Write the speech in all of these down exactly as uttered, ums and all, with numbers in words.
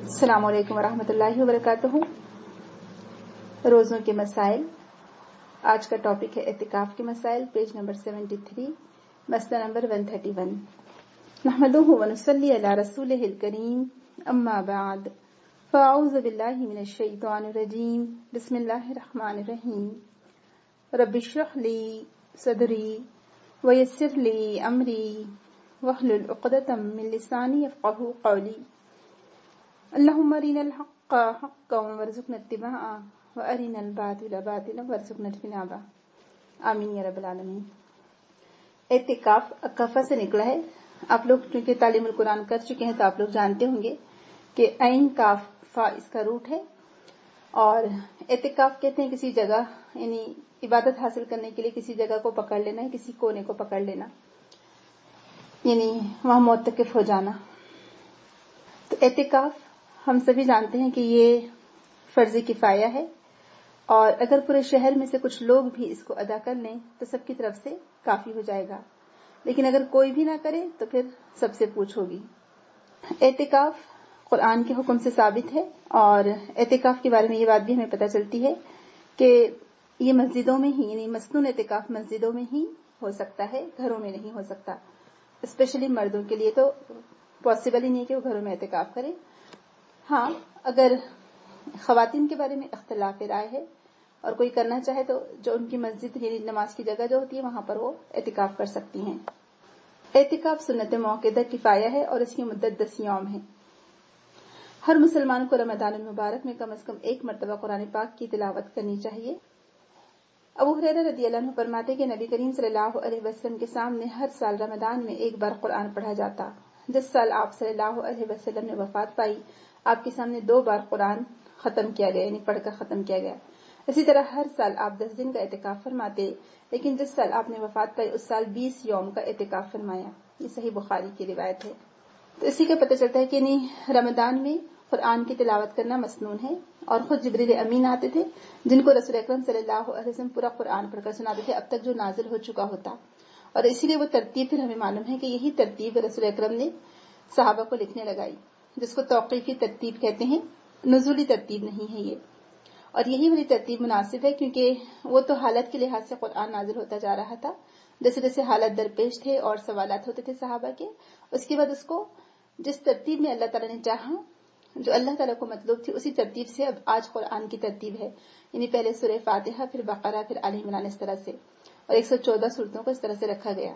السلام علیکم ورحمۃ اللہ وبرکاتہ۔ روزوں کے مسائل، آج کا ٹاپک ہے اعتکاف کے مسائل، پیج نمبر سیونٹی تھری، مسئلہ نمبر ون تھرٹی ون۔ نحمدہ ونصلی علی رسولہ الکریم، اما بعد، فاعوذ باللہ من الشیطان الرجیم، بسم اللہ الرحمن الرحیم۔ رب اشرح لی صدری ویسر لی امری واحلل عقدۃ من لسانی یفقہوا قولی۔ اللهم ارنا الحق حقا وارزقنا اتباعه وارنا الباطل باطلا وارزقنا اجتنابه، آمین یا رب العالمین۔ اعتکاف اکفا سے نکلا ہے۔ آپ لوگ چونکہ تعلیم القرآن کر چکے ہیں تو آپ لوگ جانتے ہوں گے کہ عین کاف فا اس کا روٹ ہے، اور اعتکاف کہتے ہیں کسی جگہ، یعنی عبادت حاصل کرنے کے لیے کسی جگہ کو پکڑ لینا ہے، کسی کونے کو پکڑ لینا، یعنی وہاں معتکف ہو جانا۔ تو اعتکاف ہم سبھی جانتے ہیں کہ یہ فرض کفایہ ہے، اور اگر پورے شہر میں سے کچھ لوگ بھی اس کو ادا کر لیں تو سب کی طرف سے کافی ہو جائے گا، لیکن اگر کوئی بھی نہ کرے تو پھر سب سے پوچھ ہوگی۔ اعتکاف قرآن کے حکم سے ثابت ہے، اور اعتکاف کے بارے میں یہ بات بھی ہمیں پتہ چلتی ہے کہ یہ مسجدوں میں ہی، یعنی مسنون اعتکاف مسجدوں میں ہی ہو سکتا ہے، گھروں میں نہیں ہو سکتا۔ اسپیشلی مردوں کے لیے تو پاسبل ہی نہیں کہ وہ گھروں میں اعتکاف کریں۔ ہاں، اگر خواتین کے بارے میں اختلاف رائے ہے اور کوئی کرنا چاہے تو جو ان کی مسجد یعنی نماز کی جگہ جو ہوتی ہے وہاں پر وہ اعتکاف کر سکتی ہیں۔ اعتکاف سنت موقدہ کفایہ ہے اور اس کی مدت دس یوم ہے۔ ہر مسلمان کو رمضان المبارک میں کم از کم ایک مرتبہ قرآن پاک کی تلاوت کرنی چاہیے۔ ابو ہریرہ رضی اللہ عنہ فرماتے کہ نبی کریم صلی اللہ علیہ وسلم کے سامنے ہر سال رمضان میں ایک بار قرآن پڑھا جاتا۔ جس سال آپ صلی اللہ علیہ وسلم نے وفات پائی، آپ کے سامنے دو بار قرآن ختم کیا گیا، یعنی پڑھ کر ختم کیا گیا۔ اسی طرح ہر سال آپ دس دن کا اعتکاف فرماتے، لیکن جس سال آپ نے وفات پائی اس سال بیس یوم کا اعتکاف فرمایا۔ یہ صحیح بخاری کی روایت ہے۔ تو اسی کا پتہ چلتا ہے کہ نہیں رمضان میں قرآن کی تلاوت کرنا مسنون ہے، اور خود جبریل امین آتے تھے جن کو رسول اکرم صلی اللہ علیہ وسلم پورا قرآن پڑھ کر سناتے تھے اب تک جو نازل ہو چکا ہوتا، اور اسی لیے وہ ترتیب پھر ہمیں معلوم ہے کہ یہی ترتیب رسول اکرم نے صحابہ کو لکھنے لگائی، جس کو توقیفی ترتیب کہتے ہیں، نزولی ترتیب نہیں ہے یہ۔ اور یہی والی ترتیب مناسب ہے کیونکہ وہ تو حالت کے لحاظ سے قرآن نازل ہوتا جا رہا تھا، جیسے جیسے حالت درپیش تھے اور سوالات ہوتے تھے صحابہ کے، اس کے بعد اس کو جس ترتیب میں اللہ تعالیٰ نے چاہا، جو اللہ تعالیٰ کو مطلوب تھی، اسی ترتیب سے اب آج قرآن کی ترتیب ہے، یعنی پہلے سورہ فاتحہ، پھر بقرہ، پھر آل عمران، اس طرح سے، اور ایک سو چودہ صورتوں کو اس طرح سے رکھا گیا۔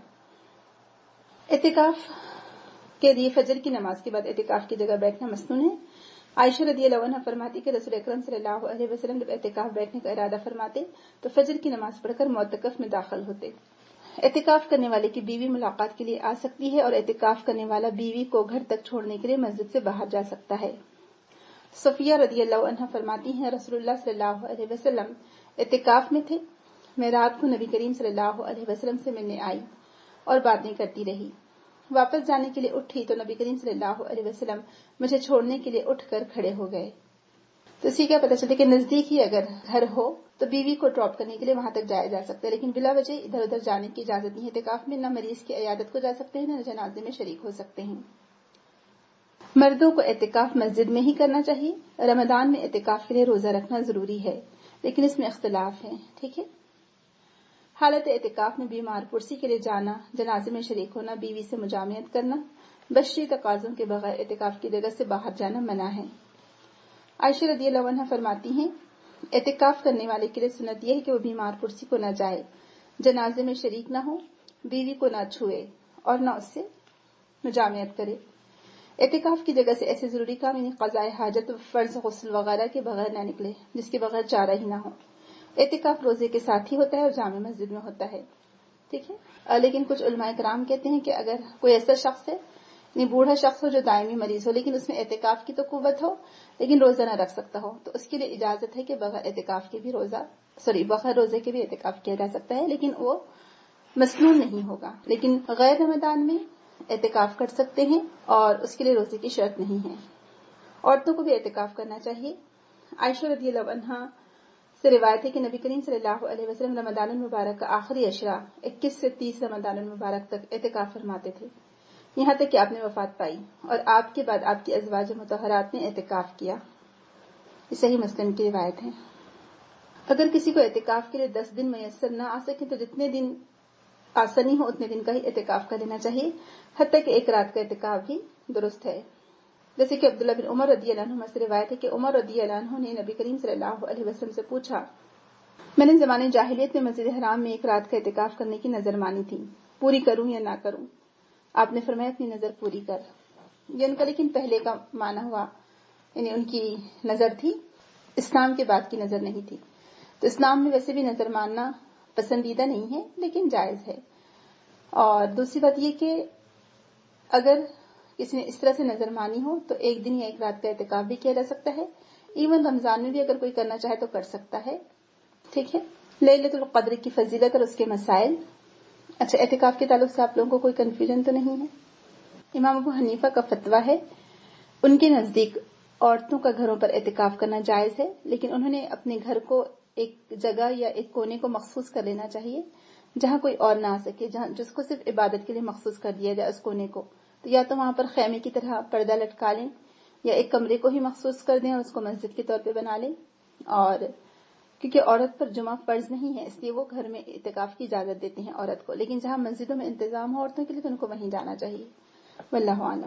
اعتکاف کے لیے فجر کی نماز کے بعد اعتکاف کی جگہ بیٹھنا مسنون ہے۔ عائشہ رضی اللہ عنہ فرماتی کہ رسول اکرم صلی اللہ علیہ وسلم جب اعتکاف بیٹھنے کا ارادہ فرماتے تو فجر کی نماز پڑھ کر معتکف میں داخل ہوتے۔ اعتکاف کرنے والے کی بیوی ملاقات کے لیے آ سکتی ہے، اور اعتکاف کرنے والا بیوی کو گھر تک چھوڑنے کے لیے مسجد سے باہر جا سکتا ہے۔ صفیہ رضی اللہ عنہ فرماتی ہیں رسول اللہ صلی اللہ علیہ وسلم اعتکاف میں تھے، میں رات کو نبی کریم صلی اللہ علیہ وسلم سے ملنے آئی اور باتیں کرتی رہی، واپس جانے کے لیے اٹھی تو نبی کریم صلی اللہ علیہ وسلم مجھے چھوڑنے کے لیے اٹھ کر کھڑے ہو گئے۔ تو اسی کا پتہ چلتا ہے کہ نزدیک ہی اگر گھر ہو تو بیوی کو ڈراپ کرنے کے لیے وہاں تک جایا جا سکتا ہے، لیکن بلا وجہ ادھر ادھر جانے کی اجازت نہیں ہے۔ اعتکاف میں نہ مریض کی عیادت کو جا سکتے ہیں، نہ جنازے میں شریک ہو سکتے ہیں۔ مردوں کو اعتکاف مسجد میں ہی کرنا چاہیے۔ رمضان میں اعتکاف کے لیے روزہ رکھنا ضروری ہے، لیکن اس میں اختلاف ہے، ٹھیک ہے۔ حالت اعتکاف میں بیمار پرسی کے لیے جانا، جنازے میں شریک ہونا، بیوی سے مجامعت کرنا، بشری تقاضوں کے بغیر اعتکاف کی جگہ سے باہر جانا منع ہے۔ عائشہ رضی اللہ عنہ فرماتی ہیں اعتکاف کرنے والے کے لیے سنت یہ ہے کہ وہ بیمار پرسی کو نہ جائے، جنازے میں شریک نہ ہو، بیوی کو نہ چھوئے اور نہ اس سے مجامعت کرے۔ اعتکاف کی جگہ سے ایسے ضروری کام یعنی قضاء حاجت، فرض غسل وغیرہ کے بغیر نہ نکلے جس کے بغیر چارہ ہی نہ ہو۔ اعتکاف روزے کے ساتھ ہی ہوتا ہے اور جامع مسجد میں ہوتا ہے، ٹھیک ہے۔ لیکن کچھ علماء کرام کہتے ہیں کہ اگر کوئی ایسا شخص ہے، یعنی بوڑھا شخص ہو جو دائمی مریض ہو، لیکن اس میں اعتکاف کی تو قوت ہو لیکن روزہ نہ رکھ سکتا ہو، تو اس کے لیے اجازت ہے کہ بغیر اعتکاف کے بھی روزہ سوری بغیر روزے کے بھی اعتکاف کیا جا سکتا ہے، لیکن وہ مسنون نہیں ہوگا۔ لیکن غیر رمضان میں اعتکاف کر سکتے ہیں اور اس کے لیے روزے کی شرط نہیں ہے۔ عورتوں کو بھی اعتکاف کرنا چاہیے۔ عائشہ رضی اللہ عنہا سے روایت ہے کہ نبی کریم صلی اللہ علیہ وسلم رمضان المبارک کا آخری عشرہ اکیس سے تیس رمضان المبارک تک اعتکاف فرماتے تھے۔ یہاں تک کہ آپ نے وفات پائی اور آپ کے بعد آپ کی ازواج مطہرات نے اعتکاف کیا۔ یہ صحیح مسلم کی روایت ہے۔ اگر کسی کو اعتکاف کے لیے دس دن میسر نہ آ سکے تو جتنے دن آسانی ہو اتنے دن کا ہی اعتکاف کر لینا چاہیے، حتیٰ کہ ایک رات کا اعتکاف بھی درست ہے۔ جیسے کہ عبداللہ بن عمر رضی اللہ عنہ سے روایت ہے کہ عمر رضی اللہ عنہ نے نبی کریم صلی اللہ علیہ وسلم سے پوچھا، میں نے زمانے جاہلیت میں مسجد حرام میں ایک رات کا اعتکاف کرنے کی نظر مانی تھی، پوری کروں یا نہ کروں؟ آپ نے فرمایا اپنی نظر پوری کر۔ یہ ان کا لیکن پہلے کا مانا ہوا، یعنی ان کی نظر تھی، اسلام کے بعد کی نظر نہیں تھی۔ تو اسلام میں ویسے بھی نظر ماننا پسندیدہ نہیں ہے لیکن جائز ہے۔ اور دوسری بات یہ کہ اگر کسی نے اس طرح سے نظر مانی ہو تو ایک دن یا ایک رات کا اعتکاف بھی کیا جا سکتا ہے، ایون رمضان میں بھی اگر کوئی کرنا چاہے تو کر سکتا ہے۔ ٹھیک ہے۔ لیلۃ القدر کی فضیلت اور اس کے مسائل۔ اچھا، اعتکاف کے تعلق سے آپ لوگوں کو کوئی کنفیوژن تو نہیں ہے؟ امام ابو حنیفہ کا فتویٰ ہے، ان کے نزدیک عورتوں کا گھروں پر اعتکاف کرنا جائز ہے، لیکن انہوں نے اپنے گھر کو ایک جگہ یا ایک کونے کو مخصوص کر لینا چاہیے جہاں کوئی اور نہ آ سکے، جہاں جس کو صرف عبادت کے لیے مخصوص کر دیا جائے اس کونے کو۔ تو یا تو وہاں پر خیمے کی طرح پردہ لٹکا لیں یا ایک کمرے کو ہی مخصوص کر دیں اور اس کو مسجد کے طور پہ بنا لیں۔ اور کیونکہ عورت پر جمعہ فرض نہیں ہے اس لیے وہ گھر میں اعتکاف کی اجازت دیتے ہیں عورت کو، لیکن جہاں مسجدوں میں انتظام ہو عورتوں کے لیے تو ان کو وہیں جانا چاہیے۔ واللہ عالم۔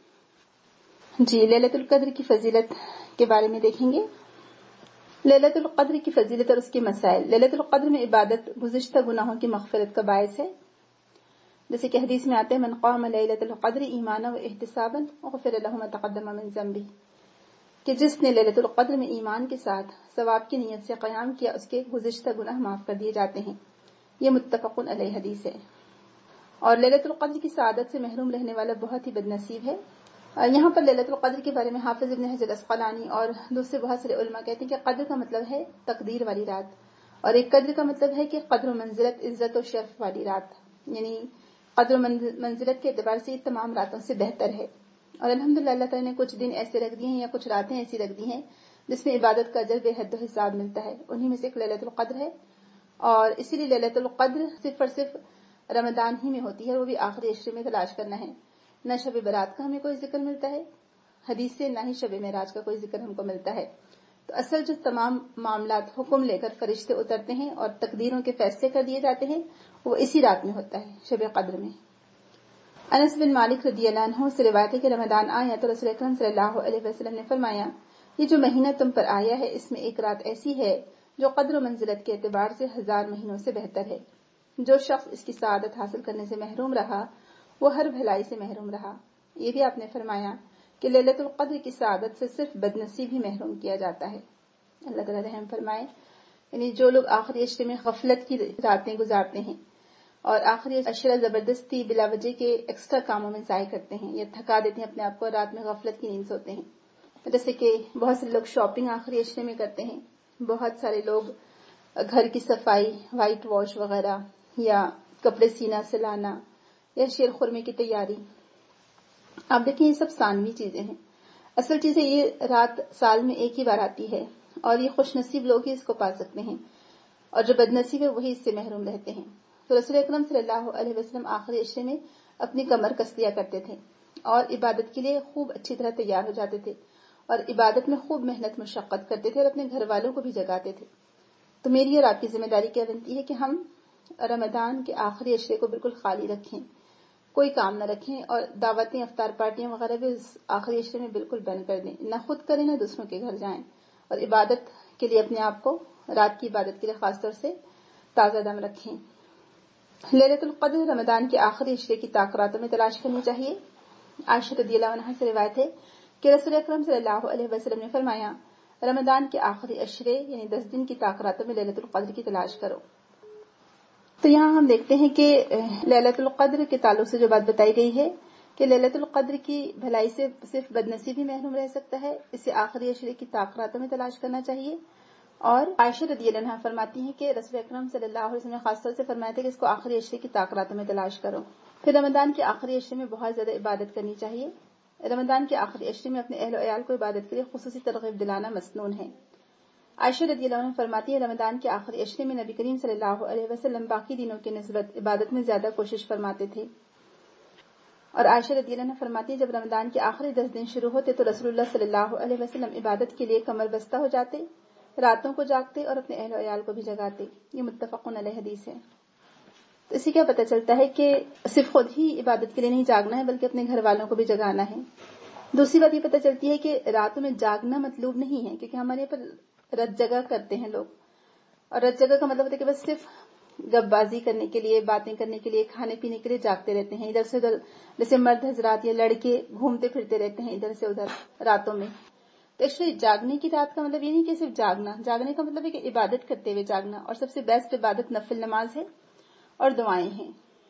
جی، لیلۃ القدر کی فضیلت کے بارے میں دیکھیں گے۔ لیلۃ القدر کی فضیلت اور اس کے مسائل۔ لیلۃ القدر میں عبادت گزشتہ گناہوں کی مغفرت کا باعث ہے، جیسے کہ حدیث میں آتے ہیں من قام لیلۃ القدر ایمانا و احتسابا غفر له ما تقدم من ذنبه، کہ جس نے لیلۃ القدر میں ایمان کے ساتھ ثواب کی نیت سے قیام کیا اس کے گزشتہ گناہ معاف کر دیے جاتے ہیں۔ یہ متفق علیہ حدیث ہے۔ اور لیلۃ القدر کی سعادت سے محروم رہنے والا بہت ہی بد نصیب ہے۔ یہاں پر لیلۃ القدر کے بارے میں حافظ ابن حجر اسقلانی اور دوسرے بہت سارے علماء کہتے ہیں کہ قدر کا مطلب ہے تقدیر والی رات، اور ایک قدر کا مطلب ہے کہ قدر و منزلت، عزت و شرف والی رات، یعنی قدر و منزلت کے اعتبار سے یہ تمام راتوں سے بہتر ہے۔ اور الحمدللہ اللہ تعالیٰ نے کچھ دن ایسے رکھ دیے ہیں یا کچھ راتیں ایسی رکھ دی ہیں جس میں عبادت کا اجر بے حد و حساب ملتا ہے، انہی میں سے ایک لیلۃ القدر ہے۔ اور اسی لیے لیلۃ القدر صرف اور صرف رمضان ہی میں ہوتی ہے، وہ بھی آخری عشرے میں تلاش کرنا ہے۔ نہ شب برات کا ہمیں کوئی ذکر ملتا ہے حدیث سے، نہ ہی شب معراج کا کوئی ذکر ہم کو ملتا ہے۔ تو اصل جو تمام معاملات حکم لے کر فرشتے اترتے ہیں اور تقدیروں کے فیصلے کر دیے جاتے ہیں وہ اسی رات میں ہوتا ہے، شب قدر میں۔ انس بن مالک رضی اللہ عنہ سے روایت ہے کہ رمضان آیا تو رسول اکرم صلی اللہ علیہ وسلم نے فرمایا، یہ جو مہینہ تم پر آیا ہے اس میں ایک رات ایسی ہے جو قدر و منزلت کے اعتبار سے ہزار مہینوں سے بہتر ہے۔ جو شخص اس کی سعادت حاصل کرنے سے محروم رہا وہ ہر بھلائی سے محروم رہا۔ یہ بھی آپ نے فرمایا کہ لیلۃ القدر کی سعادت سے صرف بد نصیب ہی محروم کیا جاتا ہے۔ اللہ تعالیٰ رحم فرمائے۔ یعنی جو لوگ آخری عشرے میں غفلت کی راتیں گزارتے ہیں اور آخری عشرہ زبردستی بلا وجہ کے ایکسٹرا کاموں میں ضائع کرتے ہیں یا تھکا دیتے ہیں اپنے آپ کو، رات میں غفلت کی نیند سوتے ہیں، جیسے کہ بہت سے لوگ شاپنگ آخری عشرے میں کرتے ہیں، بہت سارے لوگ گھر کی صفائی، وائٹ واش وغیرہ، یا کپڑے سینا سلانا، یا شیر خورمے کی تیاری۔ آپ دیکھیں یہ سب ثانوی چیزیں ہیں، اصل چیزیں یہ رات سال میں ایک ہی بار آتی ہے اور یہ خوش نصیب لوگ ہی اس کو پا سکتے ہیں، اور جو بد نصیب ہے وہی اس سے محروم رہتے ہیں۔ تو رسول اکرم صلی اللہ علیہ وسلم آخری عشرے میں اپنی کمر کس لیا کرتے تھے اور عبادت کے لیے خوب اچھی طرح تیار ہو جاتے تھے اور عبادت میں خوب محنت مشقت کرتے تھے اور اپنے گھر والوں کو بھی جگاتے تھے۔ تو میری اور آپ کی ذمہ داری کیا بنتی ہے کہ ہم رمضان کے آخری عشرے کو بالکل خالی رکھیں، کوئی کام نہ رکھیں، اور دعوتیں، افطار پارٹیاں وغیرہ بھی اس آخری عشرے میں بالکل بند کر دیں، نہ خود کریں نہ دوسروں کے گھر جائیں، اور عبادت کے لیے اپنے آپ کو، رات کی عبادت کے لیے خاص طور سے تازہ دم رکھیں۔ لیلۃ القدر رمضان کے آخری عشرے کی طاق راتوں میں تلاش کرنی چاہیے۔ عائشہ رضی اللہ عنہا سے روایت ہے کہ رسول اکرم صلی اللہ علیہ وسلم نے فرمایا، رمضان کے آخری عشرے یعنی دس دن کی طاق راتوں میں لیلۃ القدر کی تلاش کرو۔ تو یہاں ہم دیکھتے ہیں کہ لیلۃ القدر کے تعلق سے جو بات بتائی گئی ہے کہ لیلۃ القدر کی بھلائی سے صرف بد نصیب ہی محروم رہ سکتا ہے، اسے آخری عشرے کی طاق راتوں میں تلاش کرنا چاہیے۔ اور عائشہ رضی اللہ عنہا فرماتی ہیں کہ رسول اکرم صلی اللہ علیہ وسلم نے خاص طور سے فرمایا تھا کہ اس کو آخری عشرے کی طاق راتوں میں تلاش کرو۔ پھر رمضان کے آخری عشرے میں بہت زیادہ عبادت کرنی چاہیے۔ رمضان کے آخری عشرے میں اپنے اہل و عیال کو عبادت کے لیے خصوصی ترغیب دلانا مسنون ہے۔ عائشہ رضی اللہ عنہ فرماتی ہے، رمضان کے آخری عشرے میں نبی کریم صلی اللہ علیہ وسلم باقی دنوں کی نسبت عبادت میں زیادہ کوشش فرماتے تھے۔ اور عائشہ رضی اللہ عنہا فرماتی ہے جب رمضان کے آخری دس دن شروع ہوتے تو رسول اللہ صلی اللہ علیہ وسلم عبادت کے لیے کمر بستہ ہو جاتے، راتوں کو جاگتے اور اپنے اہل و عیال کو بھی جگاتے۔ یہ متفقن علیہ حدیث ہے۔ تو اسی کیا پتہ چلتا ہے کہ صرف خود ہی عبادت کے لیے نہیں جاگنا ہے بلکہ اپنے گھر والوں کو بھی جگانا ہے۔ دوسری بات یہ پتہ چلتی ہے کہ راتوں میں جاگنا مطلوب نہیں ہے، کیونکہ ہمارے یہاں پر رت جگہ کرتے ہیں لوگ، اور رت جگہ کا مطلب ہوتا ہے کہ بس صرف گپ بازی کرنے کے لیے، باتیں کرنے کے لیے، کھانے پینے کے لیے جاگتے رہتے ہیں ادھر سے ادھر، جیسے مرد حضرات یا لڑکے گھومتے پھرتے رہتے ہیں ادھر سے ادھر راتوں میں۔ تو ایکچولی جاگنے کی رات کا مطلب یہ نہیں کہ صرف جاگنا، جاگنے کا مطلب ہے کہ عبادت کرتے ہوئے جاگنا، اور سب سے بیسٹ عبادت نفل نماز ہے اور دعائیں ہیں۔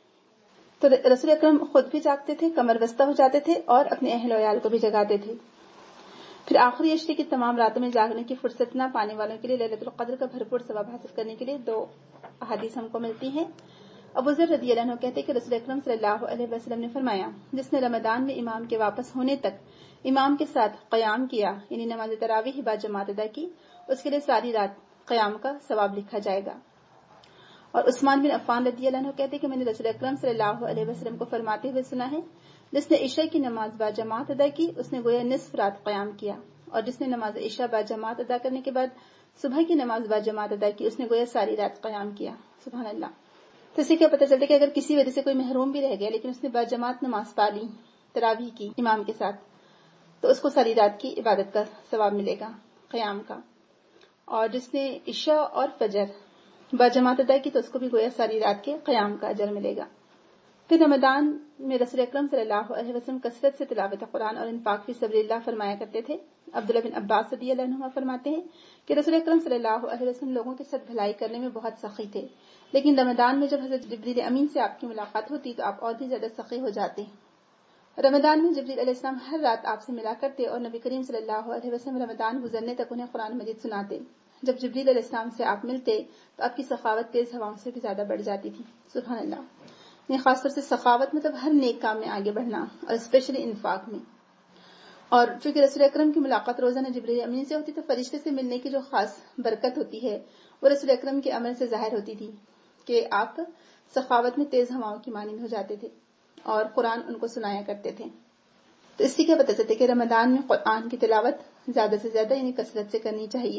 تو رسول اکرم خود بھی جاگتے تھے، کمر بستہ ہو جاتے تھے اور اپنے اہل و عیال کو بھی جگاتے تھے۔ پھر آخری عشرے کی تمام راتوں میں جاگنے کی فرصت نہ پانے والوں کے لیے لیلۃ القدر کا بھرپور ثواب حاصل کرنے کے لیے دو احادیث ہم کو ملتی ہیں۔ ابو ذر رضی اللہ عنہ کہتے ہیں کہ رسول اکرم صلی اللہ علیہ وسلم نے فرمایا، جس نے رمضان میں امام کے واپس ہونے تک امام کے ساتھ قیام کیا، یعنی نماز تراویح با جماعت ادا کی، اس کے لیے ساری رات قیام کا ثواب لکھا جائے گا۔ اور عثمان بن عفان رضی اللہ عنہ کہتے ہیں کہ میں نے رسول اکرم صلی اللہ علیہ وسلم کو فرماتے ہوئے سنا ہے، جس نے عشاء کی نماز با جماعت ادا کی اس نے گویا نصف رات قیام کیا، اور جس نے نماز عشاء با جماعت ادا کرنے کے بعد صبح کی نماز با جماعت ادا کی اس نے گویا ساری رات قیام کیا۔ سبحان اللہ۔ تو اسے کیا پتہ چلتا ہے کہ اگر کسی وجہ سے کوئی محروم بھی رہ گیا لیکن اس نے با جماعت نماز پا لی، تراویح کی امام کے ساتھ، تو اس کو ساری رات کی عبادت کا ثواب ملے گا، قیام کا۔ اور جس نے عشاء اور فجر با جماعت ادا کی تو اس کو بھی گویا ساری رات کے قیام کا اجر ملے گا۔ پھر رمضان میں رسول اکرم صلی اللہ علیہ وسلم کثرت سے تلاوت قرآن اور انفاق فی سبیل اللہ فرمایا کرتے تھے۔ عبداللہ بن عباس رضی اللہ عنہ فرماتے ہیں کہ رسول اکرم صلی اللہ علیہ وسلم لوگوں کے ساتھ بھلائی کرنے میں بہت سخی تھے، لیکن رمضان میں جب حضرت جبریل امین سے آپ کی ملاقات ہوتی تو آپ اور بھی زیادہ سخی ہو جاتے۔ رمضان میں جبریل علیہ السلام ہر رات آپ سے ملا کرتے اور نبی کریم صلی اللہ علیہ وسلم رمضان گزرنے تک انہیں قرآن مجید سناتے۔ جب جبریل علیہ السلام سے آپ ملتے تو آپ کی سخاوت تیز ہواؤں سے بھی زیادہ بڑھ جاتی تھی۔ سبحان اللہ۔ یہ خاص طور سے سخاوت مطلب ہر نیک کام میں آگے بڑھنا، اور اسپیشلی انفاق میں۔ اور چونکہ رسول اکرم کی ملاقات روزانہ جبریل امین سے ہوتی تو فرشتے سے ملنے کی جو خاص برکت ہوتی ہے وہ رسول اکرم کے عمل سے ظاہر ہوتی تھی کہ آپ سخاوت میں تیز ہواؤں کی مانند ہو جاتے تھے اور قرآن ان کو سنایا کرتے تھے۔ تو اس سے کیا پتہ چلتا ہے کہ رمضان میں قرآن کی تلاوت زیادہ سے زیادہ یعنی کثرت سے کرنی چاہیے۔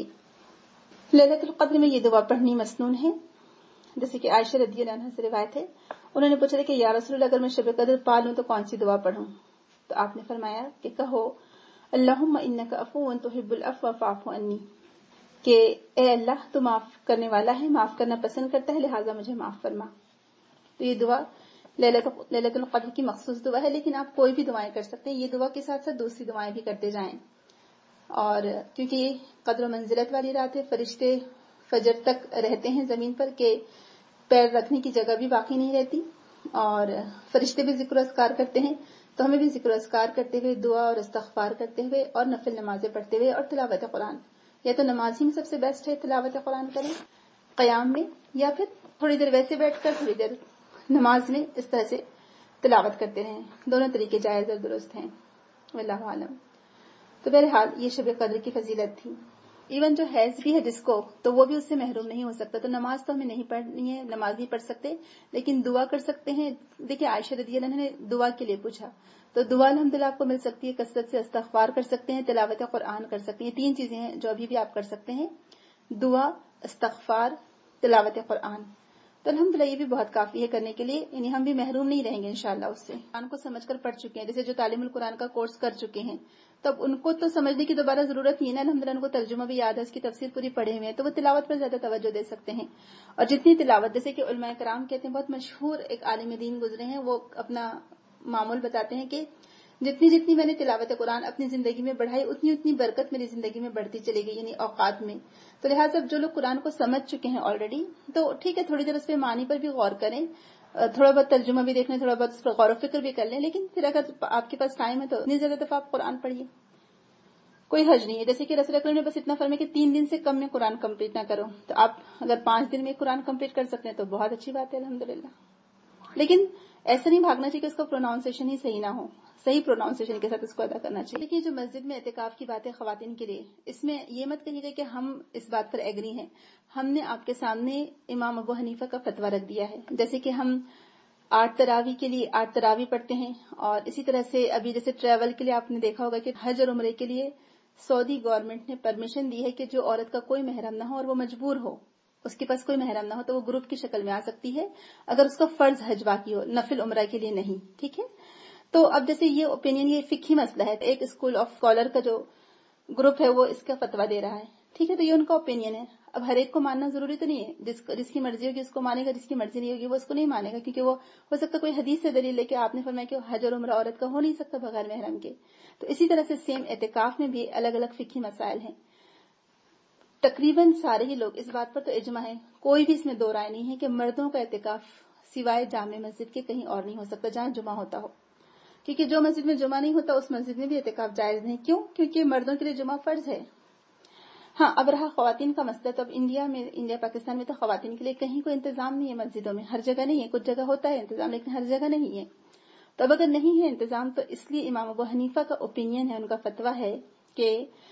لیلۃ القدر میں یہ دعا پڑھنی مسنون ہے، جیسے کہ عائشہ رضی اللہ عنہا سے روایت ہے، انہوں نے پوچھا کہ یا رسول اللہ اگر میں شب قدر پا لوں تو کون سی دعا پڑھوں؟ تو آپ نے فرمایا کہ کہو اللہم انک عفو تحب العفو فاعف عنی، کہ اے اللہ تو معاف کرنے والا ہے، معاف کرنا پسند کرتا ہے، لہٰذا مجھے معاف فرما۔ تو یہ دعا لیلۃ القدر کی مخصوص دعا ہے، لیکن آپ کوئی بھی دعائیں کر سکتے ہیں، یہ دعا کے ساتھ ساتھ دوسری دعائیں بھی کرتے جائیں۔ اور کیونکہ یہ قدر و منزلت والی رات ہے، فرشتے فجر تک رہتے ہیں زمین پر کہ پیر رکھنے کی جگہ بھی باقی نہیں رہتی، اور فرشتے بھی ذکر و اذکار کرتے ہیں، تو ہمیں بھی ذکر و اذکار کرتے ہوئے، دعا اور استغفار کرتے ہوئے اور نفل نمازیں پڑھتے ہوئے اور تلاوت قرآن، یا تو نماز ہی میں سب سے بیسٹ ہے تلاوت قرآن کریں قیام میں، یا پھر تھوڑی دیر ویسے بیٹھ کر تھوڑی دیر نماز میں اس طرح سے تلاوت کرتے رہیں، دونوں طریقے جائز اور درست ہیں، واللہ عالم۔ تو بہرحال یہ شب قدر کی فضیلت تھی۔ ایون جو حیض بھی ہے جس کو، تو وہ بھی اس سے محروم نہیں ہو سکتا، تو نماز تو ہمیں نہیں پڑھنی ہے، نماز نہیں پڑھ سکتے، لیکن دعا کر سکتے ہیں۔ دیکھیں عائشہ رضی اللہ عنہ نے دعا کے لیے پوچھا، تو دعا الحمدللہ آپ کو مل سکتی ہے، کثرت سے استغفار کر سکتے ہیں، تلاوت قرآن کر سکتے ہیں، تین چیزیں ہیں جو ابھی بھی آپ کر سکتے ہیں، دعا، استغفار، تلاوت قرآن۔ تو الحمدللہ یہ بھی بہت کافی ہے کرنے کے لیے، یعنی ہم بھی محروم نہیں رہیں گے انشاءاللہ اس سے۔ قرآن کو سمجھ کر پڑھ چکے ہیں، جیسے جو تعلیم القرآن کا کورس کر چکے ہیں، تو اب ان کو تو سمجھنے کی دوبارہ ضرورت نہیں ہے نا، الحمدللہ ان کو ترجمہ بھی یاد ہے، اس کی تفسیر پوری پڑھے ہوئے ہیں، تو وہ تلاوت پر زیادہ توجہ دے سکتے ہیں۔ اور جتنی تلاوت، جیسے کہ علماء کرام کہتے ہیں، بہت مشہور ایک عالم دین گزرے ہیں، وہ اپنا معمول بتاتے ہیں کہ جتنی جتنی میں نے تلاوت قرآن اپنی زندگی میں بڑھائی اتنی اتنی برکت میری زندگی میں بڑھتی چلی گئی، یعنی اوقات میں۔ تو لہٰذا جو لوگ قرآن کو سمجھ چکے ہیں آلریڈی، تو ٹھیک ہے تھوڑی دیر اس پہ معنی پر بھی غور کریں، تھوڑا بہت ترجمہ بھی دیکھ لیں، تھوڑا بہت اس پر غور و فکر بھی کر لیں، لیکن پھر اگر آپ کے پاس ٹائم ہے تو اتنی زیادہ دفعہ آپ قرآن پڑھیے، کوئی حرج نہیں ہے۔ جیسے کہ رسول اکرم نے بس اتنا فرمایا کہ تین دن سے کم میں قرآن کمپلیٹ نہ کرو، تو آپ اگر پانچ دن میں قرآن کمپلیٹ کر سکتے ہیں تو بہت اچھی بات ہے الحمدللہ۔ لیکن ایسا نہیں بھاگنا چاہیے کہ اس کا پروناؤنسیشن ہی صحیح نہ ہو، صحیح پروناؤنسیشن کے ساتھ اس کو ادا کرنا چاہیے۔ دیکھیے جو مسجد میں اعتکاف کی بات ہے خواتین کے لیے، اس میں یہ مت کہیے گا کہ ہم اس بات پر ایگری ہیں، ہم نے آپ کے سامنے امام ابو حنیفہ کا فتویٰ رکھ دیا ہے، جیسے کہ ہم آٹھ تراوی کے لیے آٹھ تراوی پڑھتے ہیں. اور اسی طرح سے ابھی جیسے ٹریول کے لیے آپ نے دیکھا ہوگا کہ حج اور عمرے کے لیے سعودی گورنمنٹ نے پرمیشن دی ہے کہ جو عورت کا کوئی محرم نہ ہو اور وہ مجبور ہو، اس کے پاس کوئی محرم نہ ہو، تو وہ گروپ کی شکل میں آ سکتی ہے اگر اس کا فرض حج باقی ہو، نفل عمرہ کے لیے نہیں. ٹھیک ہے. تو اب جیسے یہ اوپینین، یہ فقہی مسئلہ ہے، ایک اسکول آف اسکالر کا جو گروپ ہے وہ اس کا فتویٰ دے رہا ہے. ٹھیک ہے. تو یہ ان کا اوپینین ہے. اب ہر ایک کو ماننا ضروری تو نہیں ہے. جس جس کی مرضی ہوگی اس کو مانے گا، جس کی مرضی نہیں ہوگی وہ اس کو نہیں مانے گا، کیونکہ وہ ہو سکتا ہے کوئی حدیث سے دلیل لے کے آپ نے فرمایا کہ حج اور عمرہ عورت کا ہو نہیں سکتا بغیر محرم کے. تو اسی طرح سے سیم اعتکاف میں بھی الگ الگ فقہی مسائل ہیں. تقریباً سارے ہی لوگ اس بات پر تو اجماع ہے، کوئی بھی اس میں دو رائے نہیں ہے کہ مردوں کا اعتکاف سوائے جامع مسجد کے کہیں اور نہیں ہو سکتا جہاں جمعہ ہوتا ہو، کیونکہ جو مسجد میں جمعہ نہیں ہوتا اس مسجد میں بھی اعتکاف جائز نہیں. کیوں؟ کیونکہ مردوں کے لیے جمعہ فرض ہے. ہاں، اب رہا خواتین کا مسئلہ، تو اب انڈیا میں انڈیا پاکستان میں تو خواتین کے لیے کہیں کوئی انتظام نہیں ہے مسجدوں میں، ہر جگہ نہیں ہے. کچھ جگہ ہوتا ہے انتظام لیکن ہر جگہ نہیں ہے. تو اب اگر نہیں ہے انتظام تو اس لیے امام ابو حنیفہ کا اوپینین ہے، ان کا فتویٰ ہے کہ